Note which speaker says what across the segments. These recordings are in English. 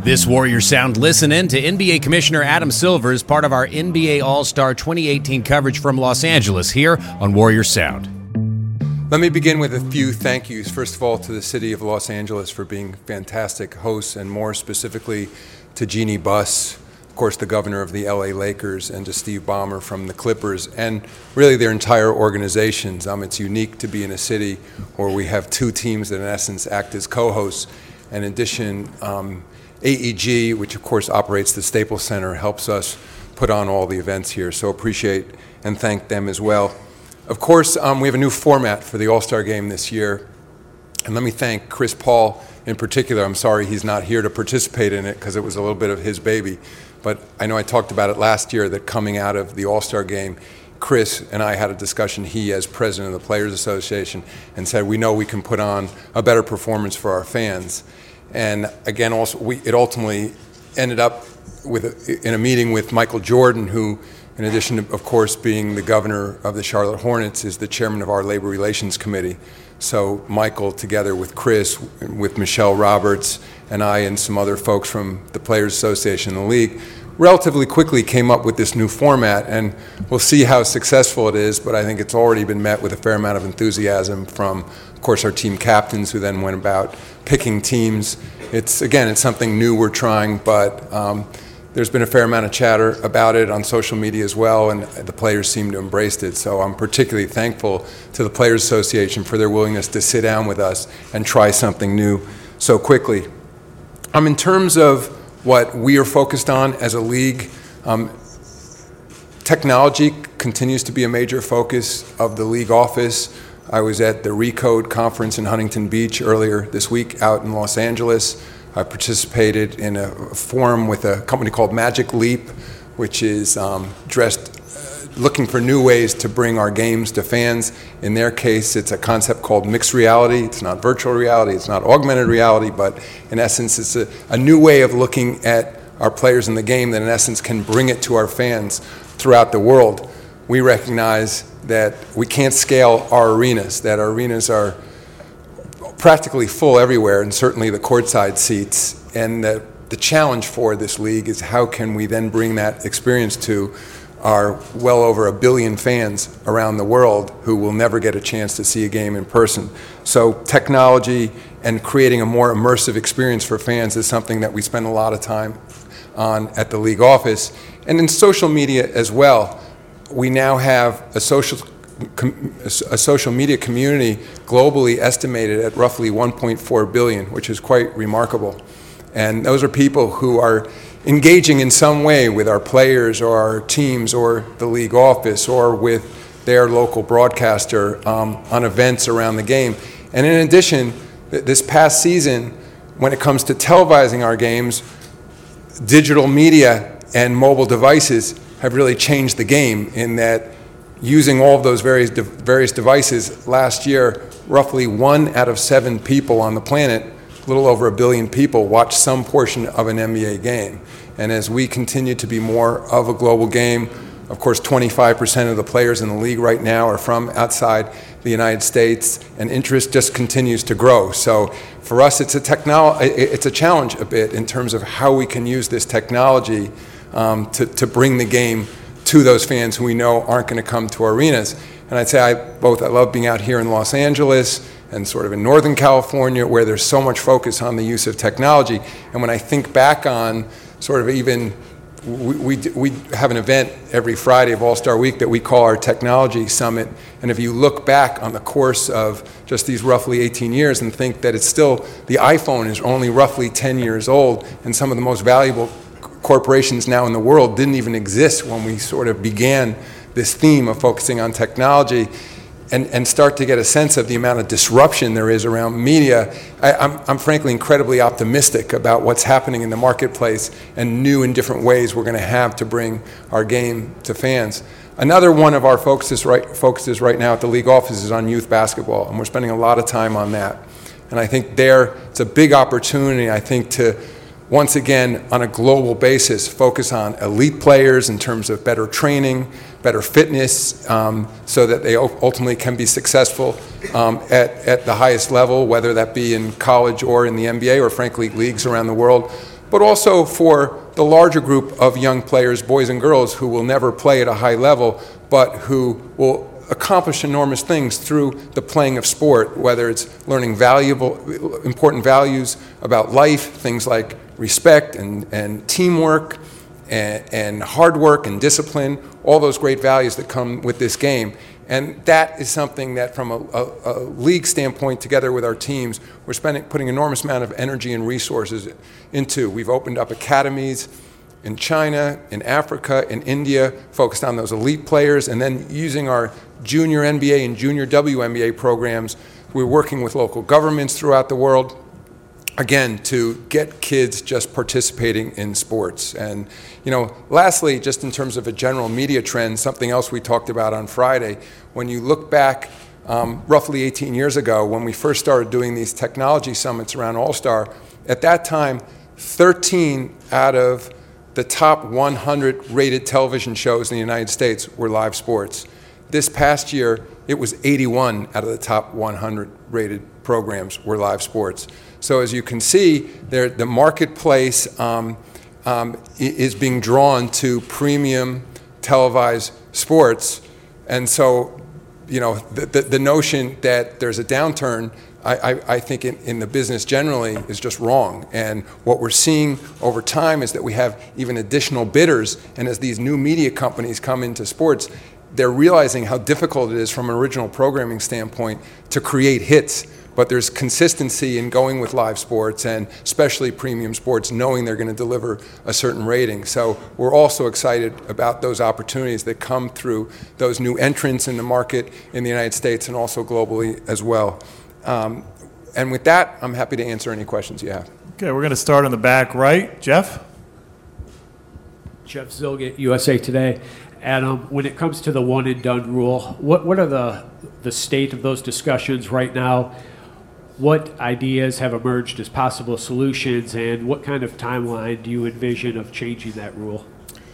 Speaker 1: This Warrior Sound listen-in to NBA Commissioner Adam Silver is part of our NBA All-Star 2018 coverage from Los Angeles here on Warrior Sound.
Speaker 2: Let me begin with a few thank yous. First of all, to the city of Los Angeles for being fantastic hosts, and more specifically to Jeannie Buss, of course, the governor of the LA Lakers, and to Steve Ballmer from the Clippers, and really their entire organizations. It's unique to be in a city where we have two teams that in essence act as co-hosts. In addition, AEG, which of course operates the Staples Center, helps us put on all the events here. So appreciate and thank them as well. Of course, we have a new format for the All-Star Game this year. And let me thank Chris Paul in particular. I'm sorry he's not here to participate in it because it was a little bit of his baby. But I know I talked about it last year that coming out of the All-Star Game, Chris and I had a discussion, he as president of the Players Association, and said we know we can put on a better performance for our fans. And again, also, it ultimately ended up in a meeting with Michael Jordan, who, in addition to, of course, being the governor of the Charlotte Hornets, is the chairman of our Labor Relations Committee. So Michael, together with Chris, with Michelle Roberts, and I, and some other folks from the Players Association and the league, relatively quickly came up with this new format, and we'll see how successful it is, but I think it's already been met with a fair amount of enthusiasm from, of course, our team captains, who then went about picking teams. It's something new we're trying, but there's been a fair amount of chatter about it on social media as well, and the players seem to embrace it. So I'm particularly thankful to the Players Association for their willingness to sit down with us and try something new so quickly. In terms of what we are focused on as a league, technology continues to be a major focus of the league office. I was at the Recode conference in Huntington Beach earlier this week out in Los Angeles. I participated in a forum with a company called Magic Leap, which is looking for new ways to bring our games to fans. In their case, it's a concept called mixed reality. It's not virtual reality, it's not augmented reality, but in essence, it's a new way of looking at our players in the game that in essence can bring it to our fans throughout the world. We recognize that we can't scale our arenas, that our arenas are practically full everywhere, and certainly the courtside seats. And the challenge for this league is how can we then bring that experience to our well over 1 billion fans around the world who will never get a chance to see a game in person. So technology and creating a more immersive experience for fans is something that we spend a lot of time on at the league office. And in social media as well, we now have a social media community globally estimated at roughly 1.4 billion, which is quite remarkable. And those are people who are engaging in some way with our players or our teams or the league office or with their local broadcaster on events around the game. And in addition, this past season, when it comes to televising our games, digital media and mobile devices have really changed the game in that using all of those various devices last year, roughly 1 out of 7 people on the planet, a little over 1 billion people, watch some portion of an NBA game. And as we continue to be more of a global game, of course 25% of the players in the league right now are from outside the United States, and interest just continues to grow. So for us, it's a challenge a bit in terms of how we can use this technology to bring the game to those fans who we know aren't going to come to our arenas. And I'd say I love being out here in Los Angeles and sort of in Northern California, where there's so much focus on the use of technology. And when I think back on sort of even, we have an event every Friday of All-Star Week that we call our Technology Summit. And if you look back on the course of just these roughly 18 years and think that it's still, the iPhone is only roughly 10 years old, and some of the most valuable corporations now in the world didn't even exist when we sort of began this theme of focusing on technology, and start to get a sense of the amount of disruption there is around media, I'm frankly incredibly optimistic about what's happening in the marketplace and new and different ways we're going to have to bring our game to fans. Another one of our focuses right now at the league office is on youth basketball, and we're spending a lot of time on that. And I think it's a big opportunity, I think, to once again, on a global basis, focus on elite players in terms of better training, better fitness, so that they ultimately can be successful at the highest level, whether that be in college or in the NBA or frankly leagues around the world. but also for the larger group of young players, boys and girls, who will never play at a high level, but who will accomplish enormous things through the playing of sport, whether it's learning important values about life, things like respect and teamwork and hard work and discipline, all those great values that come with this game. And that is something that, from a league standpoint, together with our teams, we're putting enormous amount of energy and resources into. We've opened up academies in China, in Africa, in India, focused on those elite players, and then using our junior NBA and junior WNBA programs, we're working with local governments throughout the world, again, to get kids just participating in sports. And, lastly, just in terms of a general media trend, something else we talked about on Friday, when you look back roughly 18 years ago, when we first started doing these technology summits around All-Star, at that time, 13 out of the top 100 rated television shows in the United States were live sports. This past year, it was 81 out of the top 100 rated programs were live sports. So as you can see, the marketplace is being drawn to premium televised sports. And so, the notion that there's a downturn, I think in the business generally is just wrong. And what we're seeing over time is that we have even additional bidders. And as these new media companies come into sports, they're realizing how difficult it is from an original programming standpoint to create hits. But there's consistency in going with live sports, and especially premium sports, knowing they're going to deliver a certain rating. So we're also excited about those opportunities that come through those new entrants in the market in the United States and also globally as well. And with that, I'm happy to answer any questions you have.
Speaker 3: Okay, we're going to start on the back right. Jeff?
Speaker 4: Jeff Zilgett, USA Today. Adam, when it comes to the one and done rule, what are the state of those discussions right now? What ideas have emerged as possible solutions, and what kind of timeline do you envision of changing that rule?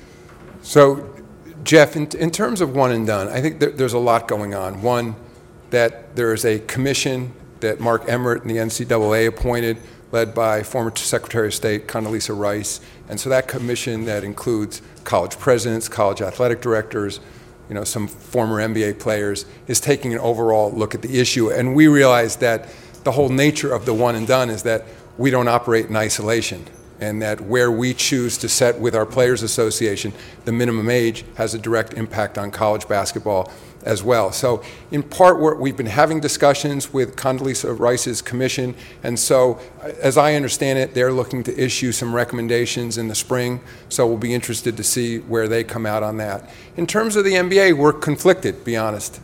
Speaker 2: So, Jeff, in terms of one and done, I think there's a lot going on. One, that there is a commission that Mark Emmert and the NCAA appointed, led by former Secretary of State Condoleezza Rice. And so that commission that includes college presidents, college athletic directors, some former NBA players, is taking an overall look at the issue. And we realize that the whole nature of the one and done is that we don't operate in isolation, and that where we choose to set with our Players Association the minimum age has a direct impact on college basketball as well. So in part, we've been having discussions with Condoleezza Rice's commission, and so as I understand it, they're looking to issue some recommendations in the spring, so we'll be interested to see where they come out on that. In terms of the NBA, we're conflicted, to be honest.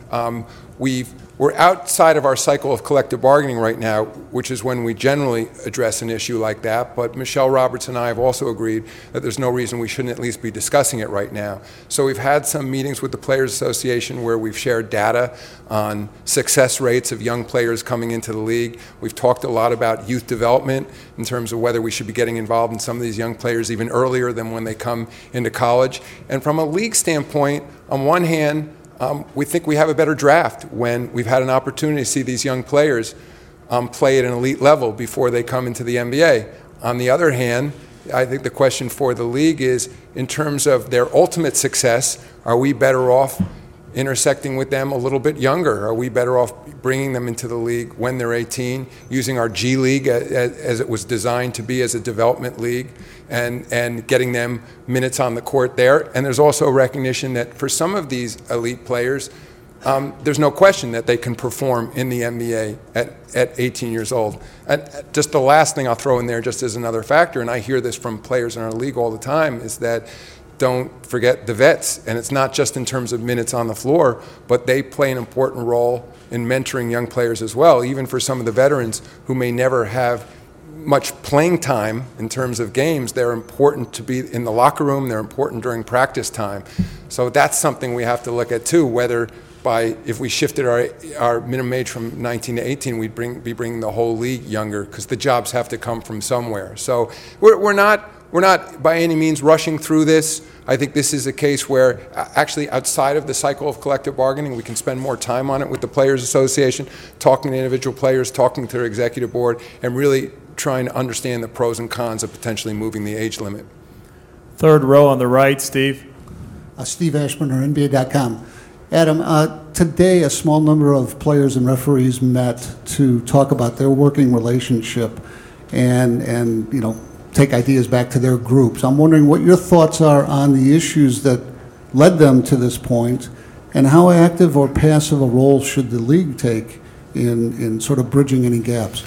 Speaker 2: We're outside of our cycle of collective bargaining right now, which is when we generally address an issue like that. But Michelle Roberts and I have also agreed that there's no reason we shouldn't at least be discussing it right now. So we've had some meetings with the Players Association where we've shared data on success rates of young players coming into the league. We've talked a lot about youth development in terms of whether we should be getting involved in some of these young players even earlier than when they come into college. And from a league standpoint, on one hand, we think we have a better draft when we've had an opportunity to see these young players play at an elite level before they come into the NBA. On the other hand, I think the question for the league is, in terms of their ultimate success, are we better off intersecting with them a little bit younger? Are we better off bringing them into the league when they're 18, using our G League as it was designed to be as a development league, and getting them minutes on the court there? And there's also recognition that for some of these elite players, there's no question that they can perform in the NBA at 18 years old. And just the last thing I'll throw in there, just as another factor, and I hear this from players in our league all the time, is that don't forget the vets. And it's not just in terms of minutes on the floor, but they play an important role in mentoring young players as well, even for some of the veterans who may never have much playing time in terms of games. They're important to be in the locker room. They're important during practice time. So that's something we have to look at too, whether if we shifted our minimum age from 19 to 18, we'd be bringing the whole league younger, because the jobs have to come from somewhere. So we're not by any means rushing through this. I think this is a case where actually outside of the cycle of collective bargaining, we can spend more time on it with the Players Association, talking to individual players, talking to their executive board, and really trying to understand the pros and cons of potentially moving the age limit.
Speaker 3: Third row on the right, Steve.
Speaker 5: Steve Ashburner, NBA.com. Adam, today a small number of players and referees met to talk about their working relationship and take ideas back to their groups. I'm wondering what your thoughts are on the issues that led them to this point, and how active or passive a role should the league take in sort of bridging any gaps?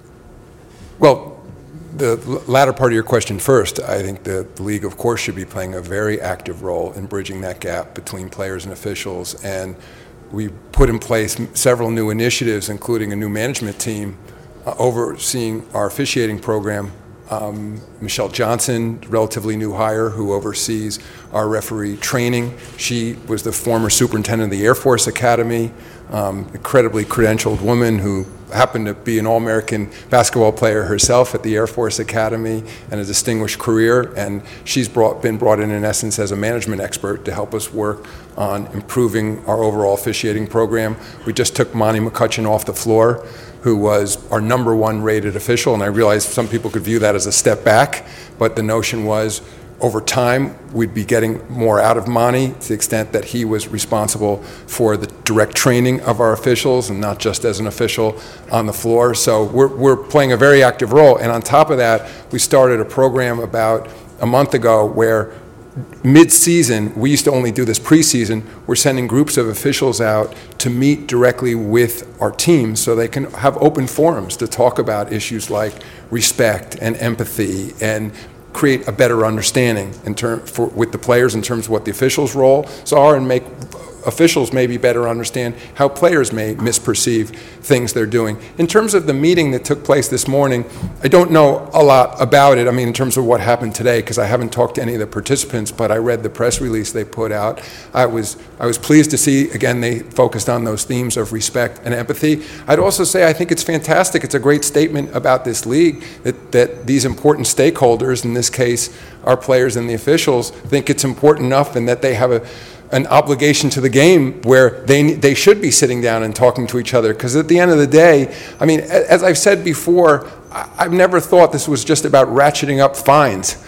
Speaker 2: Well, the latter part of your question first, I think the league, of course, should be playing a very active role in bridging that gap between players and officials. And we put in place several new initiatives, including a new management team overseeing our officiating program. Michelle Johnson, relatively new hire, who oversees our referee training. She was the former superintendent of the Air Force Academy, incredibly credentialed woman who happened to be an All-American basketball player herself at the Air Force Academy and a distinguished career. And she's been brought in essence, as a management expert to help us work on improving our overall officiating program. We just took Monty McCutcheon off the floor, who was our number one rated official, and I realized some people could view that as a step back, but the notion was over time we'd be getting more out of Monty to the extent that he was responsible for the direct training of our officials and not just as an official on the floor. So we're playing a very active role, and on top of that, we started a program about a month ago where mid-season, we used to only do this preseason, we're sending groups of officials out to meet directly with our teams so they can have open forums to talk about issues like respect and empathy and create a better understanding with the players in terms of what the officials' roles are, and make officials maybe better understand how players may misperceive things they're doing. In terms of the meeting that took place this morning, I don't know a lot about it. I mean, in terms of what happened today, because I haven't talked to any of the participants, but I read the press release they put out. I was pleased to see, again, they focused on those themes of respect and empathy. I'd also say I think it's fantastic. It's a great statement about this league that these important stakeholders, in this case, our players and the officials, think it's important enough and that they have an obligation to the game where they should be sitting down and talking to each other. Because at the end of the day, I mean, as I've said before, I've never thought this was just about ratcheting up fines.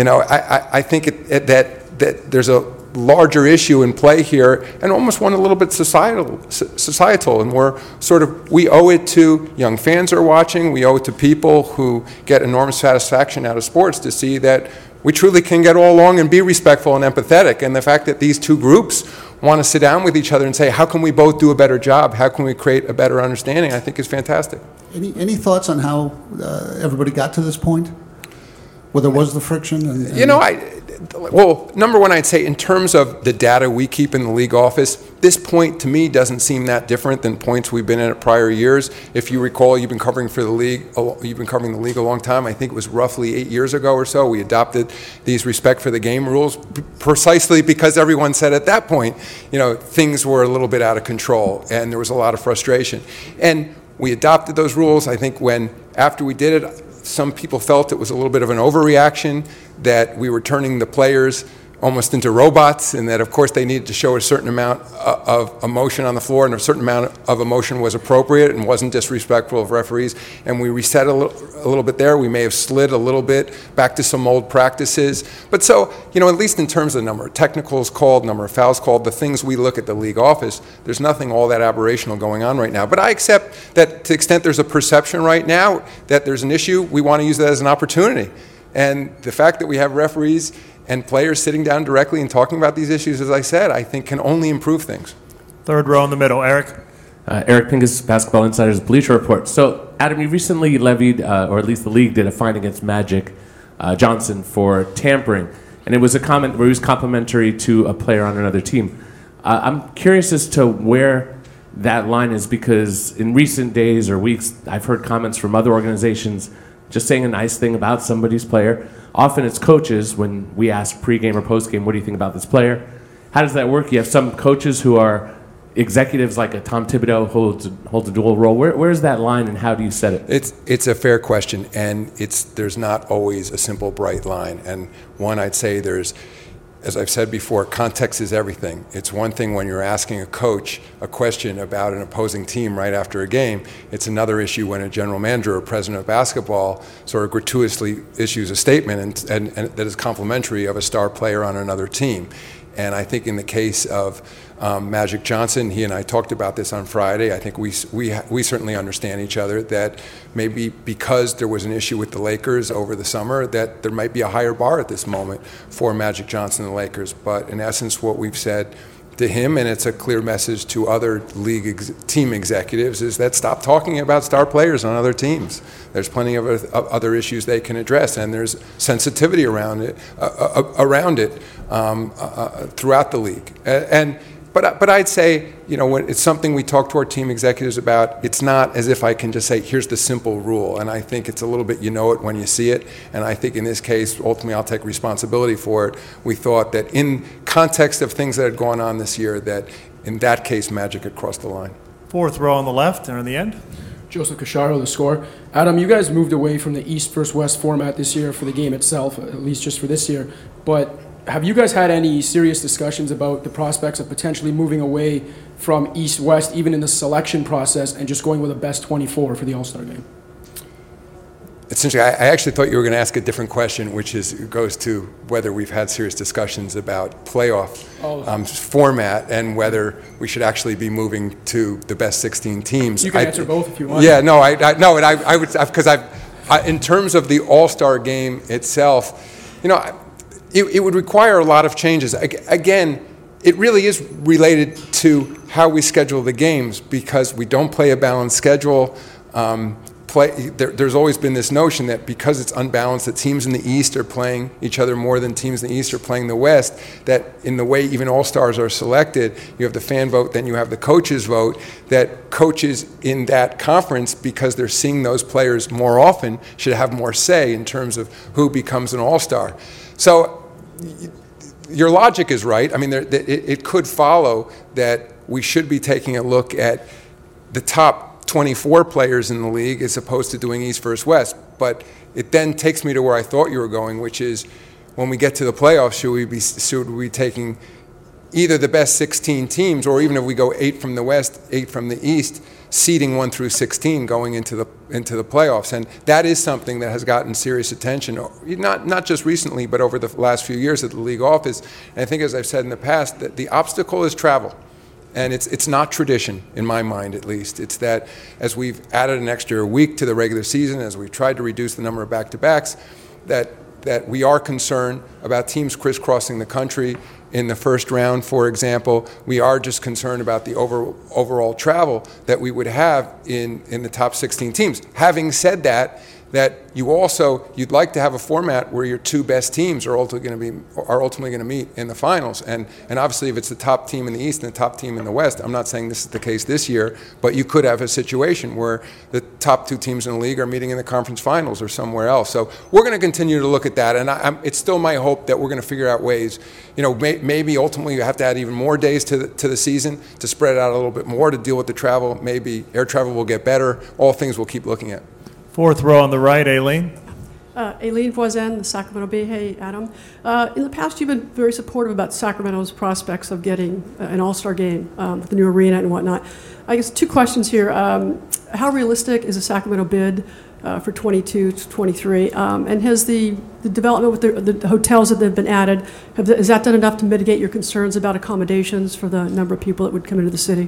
Speaker 2: I think that there's a larger issue in play here, and almost one a little bit societal, and we owe it to young fans who are watching, we owe it to people who get enormous satisfaction out of sports to see that we truly can get all along and be respectful and empathetic. And the fact that these two groups want to sit down with each other and say, how can we both do a better job? How can we create a better understanding? I think is fantastic.
Speaker 5: Any thoughts on how everybody got to this point? Where there was the friction?
Speaker 2: Well, number one, I'd say in terms of the data we keep in the league office, this point to me doesn't seem that different than points we've been in at prior years. If you recall, you've been covering the league a long time. I think it was roughly 8 years ago or so. We adopted these respect for the game rules precisely because everyone said at that point, things were a little bit out of control and there was a lot of frustration. And we adopted those rules. I think after we did it, some people felt it was a little bit of an overreaction, that we were turning the players almost into robots, and that of course they needed to show a certain amount of emotion on the floor, and a certain amount of emotion was appropriate and wasn't disrespectful of referees. And we reset a little bit there. We may have slid a little bit back to some old practices. But so, at least in terms of the number of technicals called, number of fouls called, the things we look at the league office, there's nothing all that aberrational going on right now. But I accept that to the extent there's a perception right now that there's an issue, we want to use that as an opportunity. And the fact that we have referees and players sitting down directly and talking about these issues, as I said, I think can only improve things.
Speaker 3: Third row in the middle, Eric.
Speaker 6: Eric Pincus, Basketball Insider's Bleacher Report. So, Adam, you recently levied, or at least the league did, a fine against Magic Johnson for tampering. And it was a comment where he was complimentary to a player on another team. I'm curious as to where that line is, because in recent days or weeks, I've heard comments from other organizations just saying a nice thing about somebody's player. Often it's coaches, when we ask pregame or postgame, what do you think about this player? How does that work? You have some coaches who are executives, like a Tom Thibodeau holds a dual role. Where's that line, and how do you set it?
Speaker 2: It's a fair question, and there's not always a simple, bright line. And one, I'd say there's as I've said before, context is everything. It's one thing when you're asking a coach a question about an opposing team right after a game. It's another issue when a general manager or president of basketball sort of gratuitously issues a statement and that is complimentary of a star player on another team. And I think in the case of Magic Johnson, he and I talked about this on Friday. I think we certainly understand each other, that maybe because there was an issue with the Lakers over the summer, that there might be a higher bar at this moment for Magic Johnson and the Lakers. But in essence, what we've said to him, and it's a clear message to other league team executives, is that stop talking about star players on other teams. There's plenty of other issues they can address, and there's sensitivity around it throughout the league. But I'd say, when it's something we talk to our team executives about, it's not as if I can just say, here's the simple rule. And I think it's a little bit, it when you see it. And I think in this case, ultimately, I'll take responsibility for it. We thought that in context of things that had gone on this year, that in that case, Magic had crossed the line.
Speaker 3: Fourth row on the left and on the end.
Speaker 7: Joseph Cacharo, The Score. Adam, you guys moved away from the East versus West format this year for the game itself, at least just for this year. But have you guys had any serious discussions about the prospects of potentially moving away from East-West, even in the selection process, and just going with a best 24 for the All-Star game?
Speaker 2: It's interesting. I actually thought you were going to ask a different question, which goes to whether we've had serious discussions about playoff format and whether we should actually be moving to the best 16 teams.
Speaker 7: You can answer both if you want.
Speaker 2: Yeah, no, I would, because in terms of the All-Star game itself, it would require a lot of changes. Again, it really is related to how we schedule the games, because we don't play a balanced schedule. There's always been this notion that because it's unbalanced, that teams in the East are playing each other more than teams in the East are playing the West, that in the way even All-Stars are selected, you have the fan vote, then you have the coaches vote, that coaches in that conference, because they're seeing those players more often, should have more say in terms of who becomes an All-Star. So your logic is right. I mean, it could follow that we should be taking a look at the top 24 players in the league as opposed to doing East versus West. But it then takes me to where I thought you were going, which is when we get to the playoffs, should we be taking either the best 16 teams, or even if we go 8 from the West, 8 from the East, seeding 1 through 16 going into the playoffs. And that is something that has gotten serious attention, not just recently, but over the last few years at the league office. And I think, as I've said in the past, that the obstacle is travel. And it's not tradition, in my mind at least. It's that as we've added an extra week to the regular season, as we've tried to reduce the number of back-to-backs, that we are concerned about teams crisscrossing the country in the first round, for example. We are just concerned about the overall travel that we would have in the top 16 teams. Having said that you'd like to have a format where your two best teams are ultimately going to meet in the finals. And obviously, if it's the top team in the East and the top team in the West, I'm not saying this is the case this year, but you could have a situation where the top two teams in the league are meeting in the conference finals or somewhere else. So we're going to continue to look at that, and it's still my hope that we're going to figure out ways. Maybe ultimately you have to add even more days to the season to spread it out a little bit more to deal with the travel. Maybe air travel will get better. All things we'll keep looking at.
Speaker 3: Fourth row on the right, Aileen.
Speaker 8: Aileen Voisin, the Sacramento Bee. Hey, Adam. In the past, you've been very supportive about Sacramento's prospects of getting an all-star game with the new arena and whatnot. I guess 2 questions here. How realistic is the Sacramento bid for 22 to 23? And has the development with the hotels that have been added, has that done enough to mitigate your concerns about accommodations for the number of people that would come into the city?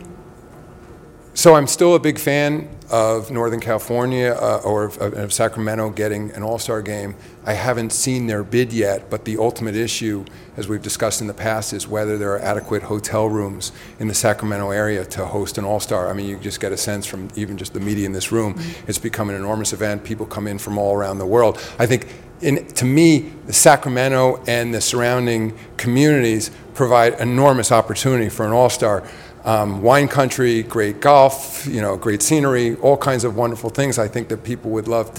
Speaker 2: So I'm still a big fan of Northern California or of Sacramento getting an all-star game. I haven't seen their bid yet, but the ultimate issue, as we've discussed in the past, is whether there are adequate hotel rooms in the Sacramento area to host an all-star. I mean, you just get a sense from even just the media in this room. Mm-hmm. It's become an enormous event. People come in from all around the world. I think, to me, Sacramento and the surrounding communities provide enormous opportunity for an all-star. Wine country, great golf, great scenery, all kinds of wonderful things I think that people would love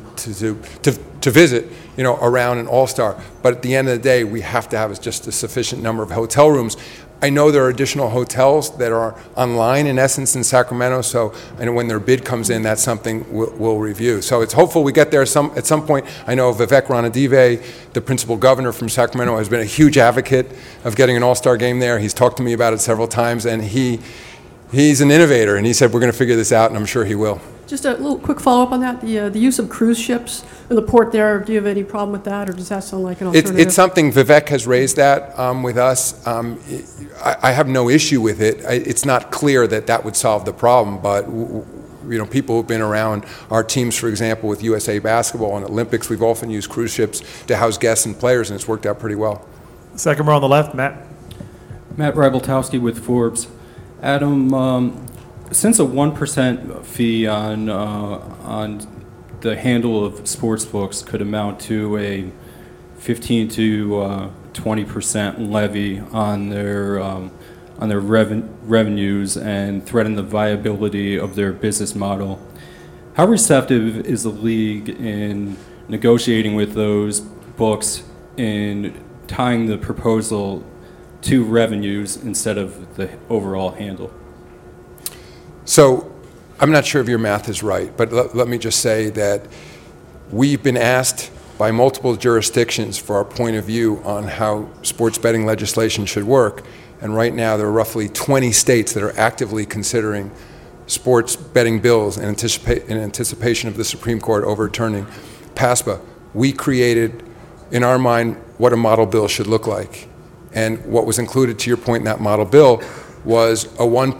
Speaker 2: to visit, around an all-star. But at the end of the day, we have to have just a sufficient number of hotel rooms. I know there are additional hotels that are online, in essence, in Sacramento, so and when their bid comes in, that's something we'll review. So it's hopeful we get there at some point. I know Vivek Ranadive, the principal governor from Sacramento, has been a huge advocate of getting an all-star game there. He's talked to me about it several times, and he's an innovator, and he said we're going to figure this out, and I'm sure he will.
Speaker 8: Just a little quick follow-up on that. The use of cruise ships in the port there, do you have any problem with that, or does that sound like an alternative?
Speaker 2: It's something Vivek has raised that with us. I have no issue with it. It's not clear that would solve the problem, but people who've been around our teams, for example, with USA Basketball and Olympics, we've often used cruise ships to house guests and players, and it's worked out pretty well.
Speaker 3: Second row on the left, Matt.
Speaker 9: Matt Rybaltowski with Forbes. Adam, since a 1% fee on the handle of sports books could amount to a 15 to 20% levy on their revenues and threaten the viability of their business model, how receptive is the league in negotiating with those books in tying the proposal to revenues instead of the overall handle?
Speaker 2: So I'm not sure if your math is right, but let me just say that we've been asked by multiple jurisdictions for our point of view on how sports betting legislation should work. And right now there are roughly 20 states that are actively considering sports betting bills in anticipation of the Supreme Court overturning PASPA. We created, in our mind, what a model bill should look like. And what was included, to your point, in that model bill was a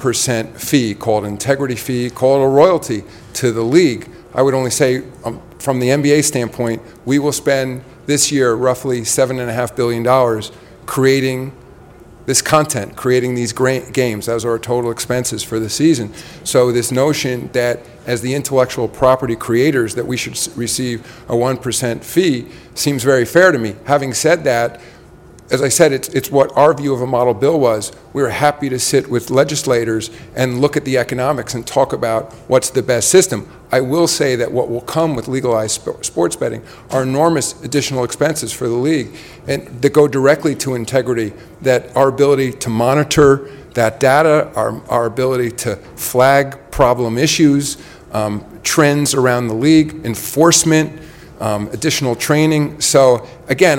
Speaker 2: 1% fee, called an integrity fee, called a royalty to the league. I would only say, from the NBA standpoint, we will spend this year roughly $7.5 billion creating this content, creating these great games. Those are our total expenses for the season. So this notion that as the intellectual property creators that we should receive a 1% fee seems very fair to me. Having said that, as I said, it's what our view of a model bill was. We were happy to sit with legislators and look at the economics and talk about what's the best system. I will say that what will come with legalized sports betting are enormous additional expenses for the league, and that go directly to integrity, that our ability to monitor that data, our ability to flag problem issues, trends around the league, enforcement, additional training. So again,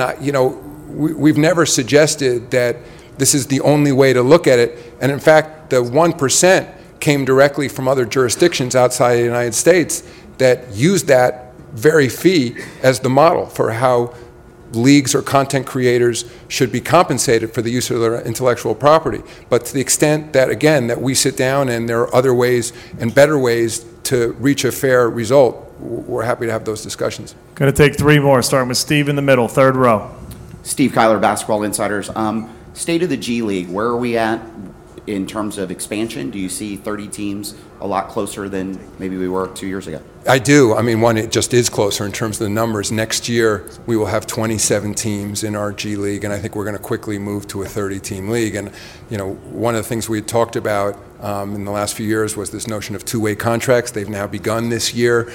Speaker 2: we've never suggested that this is the only way to look at it. And in fact, the 1% came directly from other jurisdictions outside the United States that used that very fee as the model for how leagues or content creators should be compensated for the use of their intellectual property. But to the extent that, again, that we sit down and there are other ways and better ways to reach a fair result, we're happy to have those discussions.
Speaker 3: Going to take three more, starting with Steve in the middle, third row.
Speaker 10: Steve Kyler, Basketball Insiders. State of the G League, where are we at in terms of expansion? Do you see 30 teams a lot closer than maybe we were 2 years ago?
Speaker 2: I do. I mean, it just is closer in terms of the numbers. Next year, we will have 27 teams in our G League, and I think we're going to quickly move to a 30-team league. And, one of the things we had talked about in the last few years was this notion of two-way contracts. They've now begun this year.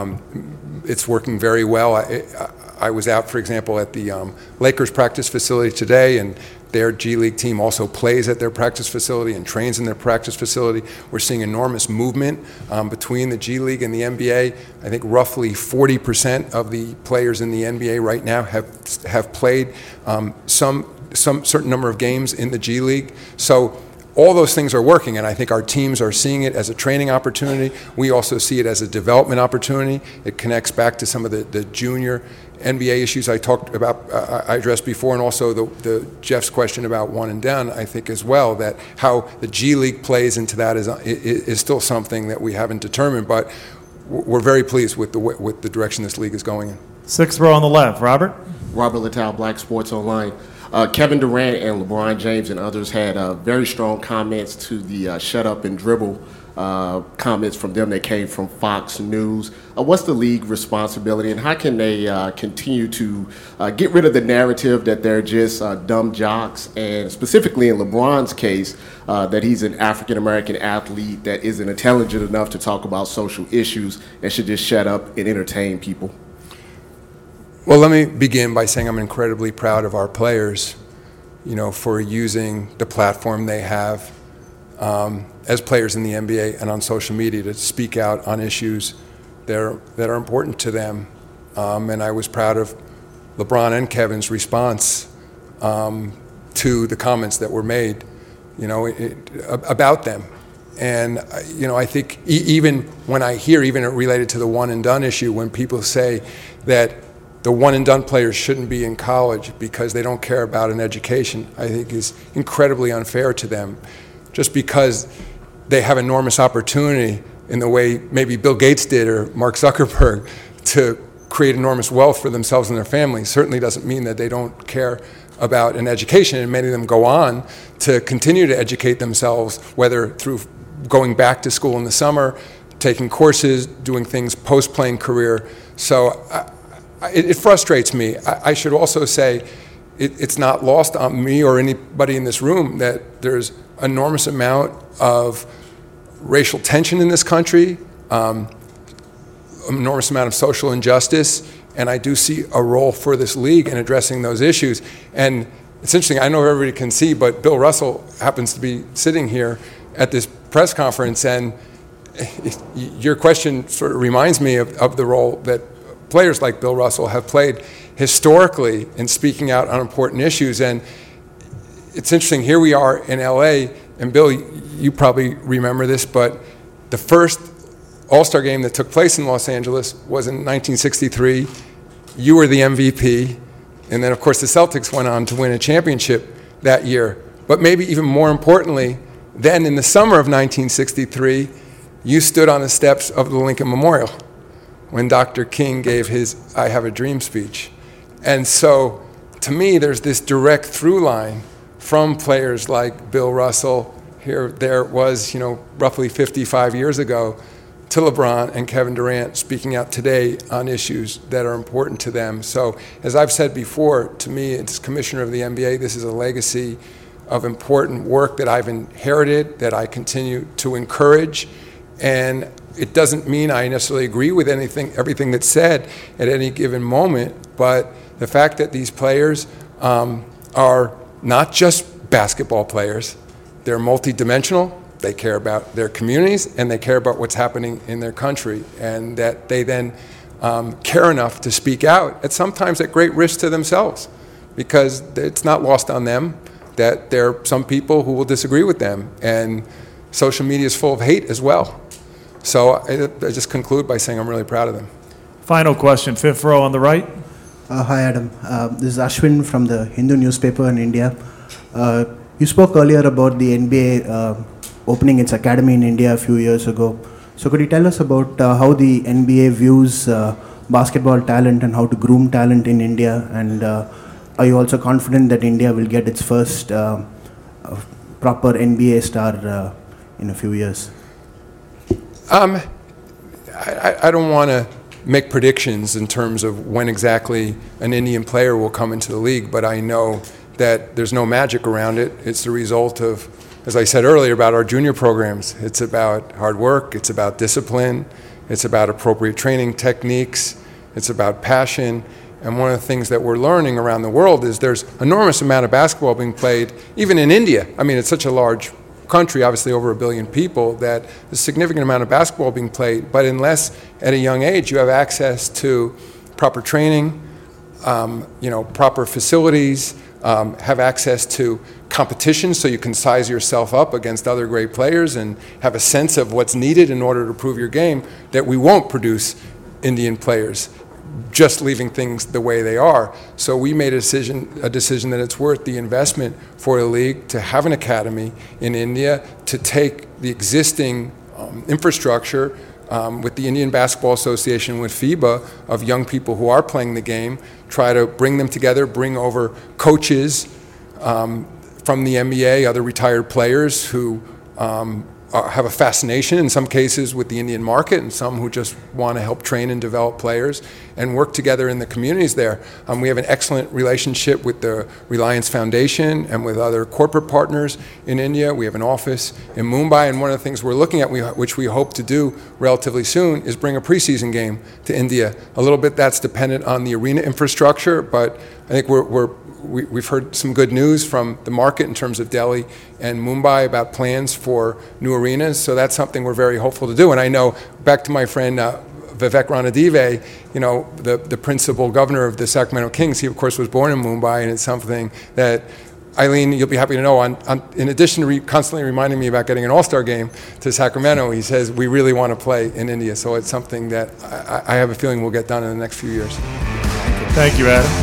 Speaker 2: It's working very well. I was out, for example, at the Lakers practice facility today, and their G League team also plays at their practice facility and trains in their practice facility. We're seeing enormous movement between the G League and the NBA. I think roughly 40% of the players in the NBA right now have played some certain number of games in the G League. So all those things are working, and I think our teams are seeing it as a training opportunity. We also see it as a development opportunity. It connects back to some of the junior NBA issues I talked about, I addressed before, and also the Jeff's question about one and done, I think as well, that how the G League plays into that is still something that we haven't determined, but we're very pleased with the direction this league is going in.
Speaker 3: Sixth row on the left, Robert.
Speaker 11: Robert Littell, Black Sports Online. Kevin Durant and LeBron James and others had very strong comments to the shut up and dribble comments from them that came from Fox News. What's the league responsibility, and how can they continue to get rid of the narrative that they're just dumb jocks, and specifically in LeBron's case, that he's an African-American athlete that isn't intelligent enough to talk about social issues and should just shut up and entertain people?
Speaker 2: Well, let me begin by saying I'm incredibly proud of our players for using the platform they have as players in the NBA and on social media to speak out on issues that are important to them. And I was proud of LeBron and Kevin's response to the comments that were made, about them. And, I think even when I hear, even related to the one and done issue, when people say that the one and done players shouldn't be in college because they don't care about an education, I think is incredibly unfair to them. Just because they have enormous opportunity in the way maybe Bill Gates did or Mark Zuckerberg to create enormous wealth for themselves and their families certainly doesn't mean that they don't care about an education, and many of them go on to continue to educate themselves, whether through going back to school in the summer, taking courses, doing things post-playing career. So it frustrates me. I should also say it's not lost on me or anybody in this room that there's enormous amount of racial tension in this country, enormous amount of social injustice, and I do see a role for this league in addressing those issues. And it's interesting, I know everybody can see, but Bill Russell happens to be sitting here at this press conference, and your question sort of reminds me of the role that players like Bill Russell have played historically in speaking out on important issues. And it's interesting, here we are in LA, and Bill, you probably remember this, but the first All-Star game that took place in Los Angeles was in 1963. You were the MVP, and then of course the Celtics went on to win a championship that year. But maybe even more importantly, then in the summer of 1963, you stood on the steps of the Lincoln Memorial when Dr. King gave his I Have a Dream speech. And so, to me, there's this direct through line from players like Bill Russell, there was, roughly 55 years ago, to LeBron and Kevin Durant speaking out today on issues that are important to them. So, as I've said before, to me, as commissioner of the NBA, this is a legacy of important work that I've inherited, that I continue to encourage. And it doesn't mean I necessarily agree with everything that's said at any given moment, but the fact that these players are not just basketball players, they're multidimensional, they care about their communities, and they care about what's happening in their country, and that they then care enough to speak out, sometimes at great risk to themselves, because it's not lost on them that there are some people who will disagree with them, and social media is full of hate as well. So I just conclude by saying I'm really proud of them.
Speaker 3: Final question, fifth row on the right.
Speaker 12: Hi, Adam. This is Ashwin from the Hindu newspaper in India. You spoke earlier about the NBA opening its academy in India a few years ago. So could you tell us about how the NBA views basketball talent and how to groom talent in India? And are you also confident that India will get its first proper NBA star in a few years?
Speaker 2: I don't want to make predictions in terms of when exactly an Indian player will come into the league, but I know that there's no magic around it. It's the result of, as I said earlier, about our junior programs. It's about hard work, it's about discipline, it's about appropriate training techniques, it's about passion. And one of the things that we're learning around the world is there's enormous amount of basketball being played, even in India. I mean, it's such a large country, obviously over 1 billion people, that there's a significant amount of basketball being played. But unless at a young age you have access to proper training, proper facilities, have access to competition so you can size yourself up against other great players and have a sense of what's needed in order to prove your game, that we won't produce Indian players just leaving things the way they are. So we made a decision that it's worth the investment for the league to have an academy in India, to take the existing infrastructure with the Indian Basketball Association, with FIBA, of young people who are playing the game, try to bring them together, bring over coaches from the NBA, other retired players who have a fascination in some cases with the Indian market, and some who just want to help train and develop players and work together in the communities there. We have an excellent relationship with the Reliance Foundation and with other corporate partners in India. We have an office in Mumbai, and one of the things we're looking at, which we hope to do relatively soon, is bring a preseason game to India. A little bit that's dependent on the arena infrastructure, but I think we've heard some good news from the market in terms of Delhi and Mumbai about plans for new arenas, so that's something we're very hopeful to do. And I know, back to my friend Vivek Ranadive, the principal governor of the Sacramento Kings, he of course was born in Mumbai, and it's something that, Eileen, you'll be happy to know, in addition to constantly reminding me about getting an all-star game to Sacramento, he says we really want to play in India, so it's something that I have a feeling will get done in the next few years.
Speaker 3: Thank you, Adam.